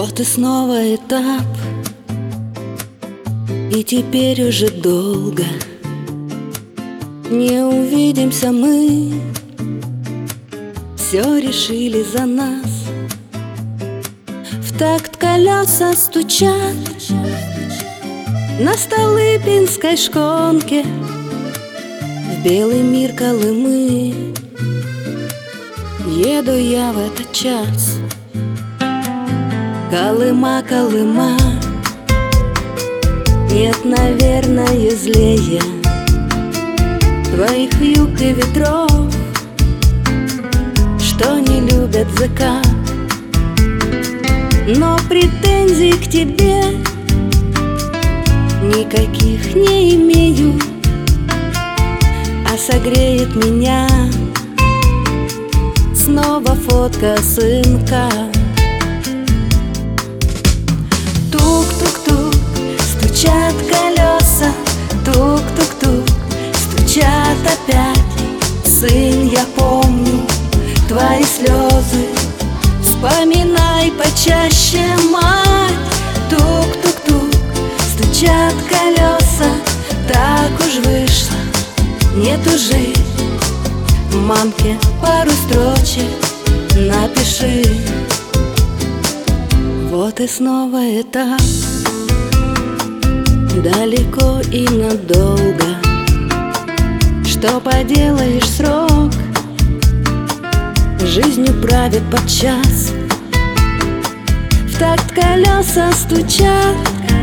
Вот и снова этап, и теперь уже долго не увидимся мы. Все решили за нас. В такт колеса стучат на Столыпинской шконке, в белый мир Колымы еду я в этот час. Колыма, Колыма, нет, наверное, злее твоих вьюг и ветров, что не любят закат. Но претензий к тебе никаких не имею, а согреет меня снова фотка сынка. Тук-тук-тук, стучат колеса, тук-тук-тук, стучат опять. Сын, я помню твои слезы, вспоминай почаще, мать. Тук-тук-тук, стучат колеса, так уж вышло, не тужи. Мамке пару строчек напиши. Вот и снова этап, далеко и надолго. Что поделаешь, срок жизнью правит подчас. В такт колеса стучат,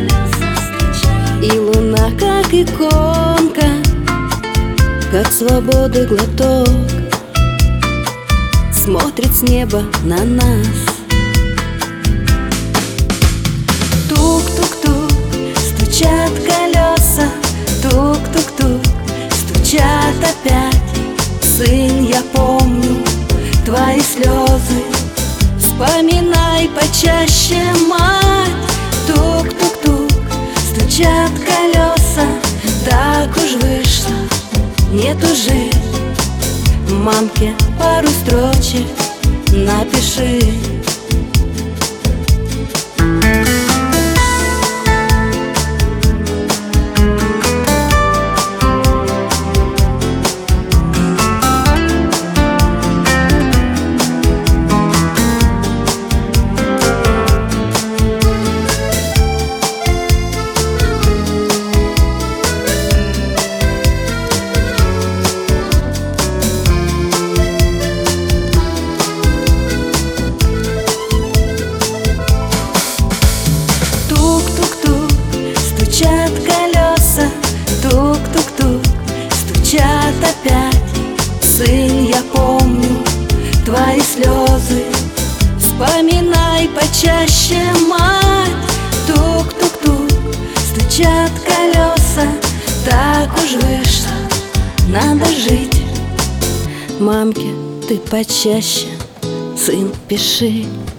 и луна, как иконка, как свободы глоток, смотрит с неба на нас. Тук-тук-тук, стучат колеса, тук-тук-тук, стучат опять. Сын, я помню твои слезы, вспоминай почаще, мать. Тук-тук-тук, стучат колеса, так уж вышло, не тужи. Мамке пару строчек напиши. Стучат колеса, тук-тук-тук, стучат опять. Сын, я помню твои слезы, вспоминай почаще, мать. Тук-тук-тук, стучат колеса, так уж вышло, надо жить. Мамке ты почаще, сын, пиши.